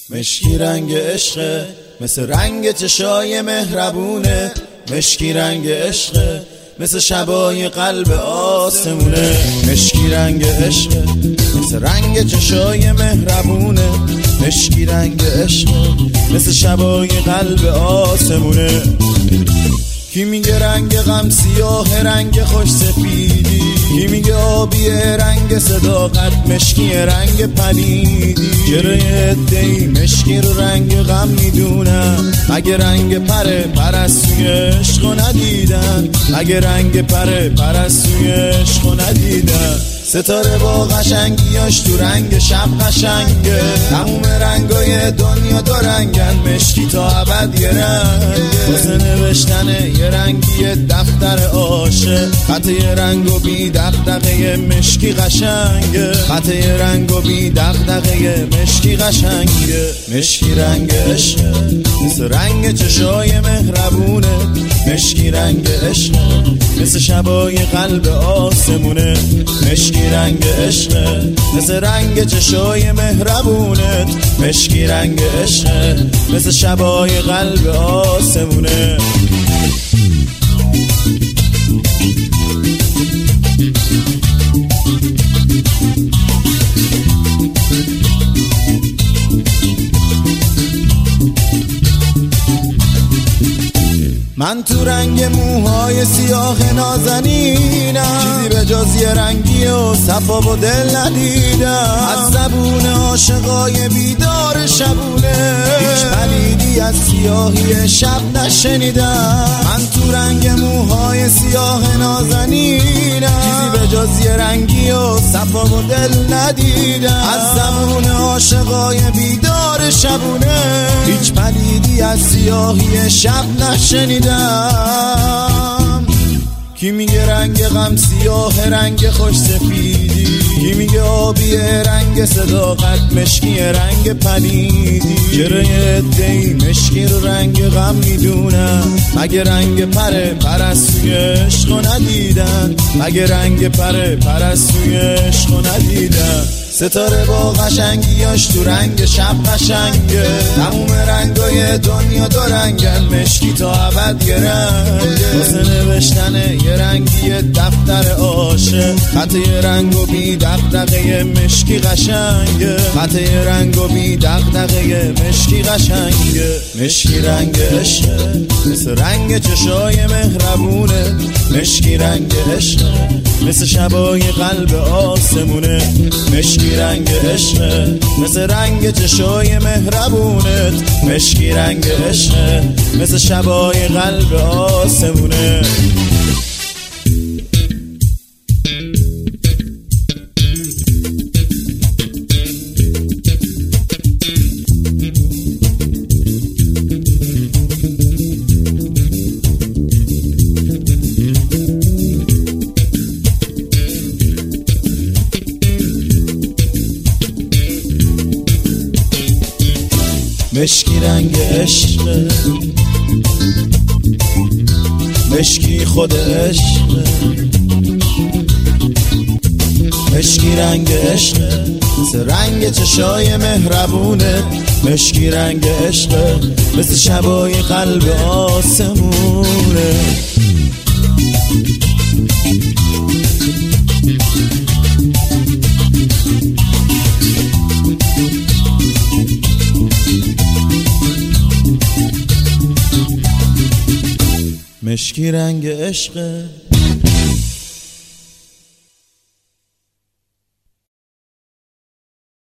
مشکی رنگ عشقه، مثل رنگ چشای مهربونه. مشکی رنگ عشقه، مثل شبای قلب آسمونه. مشکی رنگ عشقه، مثل رنگ چشای مهربونه. مشکی رنگ عشقه، مثل شبای قلب آسمونه. کی میگه رنگ غم سیاه، رنگ خوش سفیدی؟ کی میگه آبی رنگ صداقت، مشکی رنگ پلیدی؟ چرا یه عده‌ای مشکی رو رنگ غم میدونن؟ مگه رنگ پرستوی عشقو ندیدن؟ مگه رنگ پرستوی عشقو ندیدن؟ ستاره با قشنگیاش تو رنگ شب قشنگه. تموم رنگای دنیا دو رنگن، مشکی تا ابد یه رنگه. واسه نوشتن یه رنگی دفتر عاشق، خط یه رنگ و بی دغدغه مشکی قشنگه. خط یه رنگ و بی دغدغه مشکی قشنگه. مشکی رنگ عشقه، مثل رنگ چشای مهربونه. مشکی رنگ عشقه، مثل شبای قلب آسمونه. مشکی رنگ عشقه، مثل رنگ چشای مهربونه. مشکی رنگ عشقه، مثل شبای قلب آسمونه. من تو رنگ موهای سیاه نازنینم، چیزی به جز یه رنگی و صفا و دل ندیدم. از زبون عاشقای بیدار شبونه، هیچ پلیدی از سیاهی شب نشنیدم. من تو رنگ موهای سیاه نازنینم، چیزی به جز یه رنگی و صفا و دل ندیدم. از زبون عاشقای بیدار شبونه، هیچ پلیدی از سیاهی شب نشنیدم. کی میگه رنگ غم سیاه، رنگ خوش سفیدی؟ کی میگه آبی رنگ صداقت، مشکی رنگ پلیدی؟ چرا یه عده‌ای مشکی رو رنگ غم میدونن؟ مگه رنگ پرستوی عشقو ندیدن؟ مگه رنگ پرستوی عشقو ندیدن؟ ستاره با قشنگیاش تو رنگ شب قشنگه. تموم رنگای دنیا دو رنگن، مشکی تا ابد یه رنگه. واسه نوشتن یه رنگی دفتر عاشق، خط یه رنگ و بی دغدغه مشکی قشنگه. خط یه رنگ و بی دغدغه مشکی قشنگه. مشکی رنگ عشقه، مثل رنگ چشای مهربونه. مشکی رنگ عشقه، مثل شبای قلب آسمونه. مشکی رنگ عشقه، مثل رنگ چشای مهربونت. مشکی رنگ عشقه، مثل شبای قلب آسمونه. مشکی رنگ عشقه، مشکی خود عشقه. مشکی رنگ عشقه، مثل رنگ چشای مهربونه. مشکی رنگ عشقه، مثل شبای قلب آسمونه. مشکی رنگ عشقه.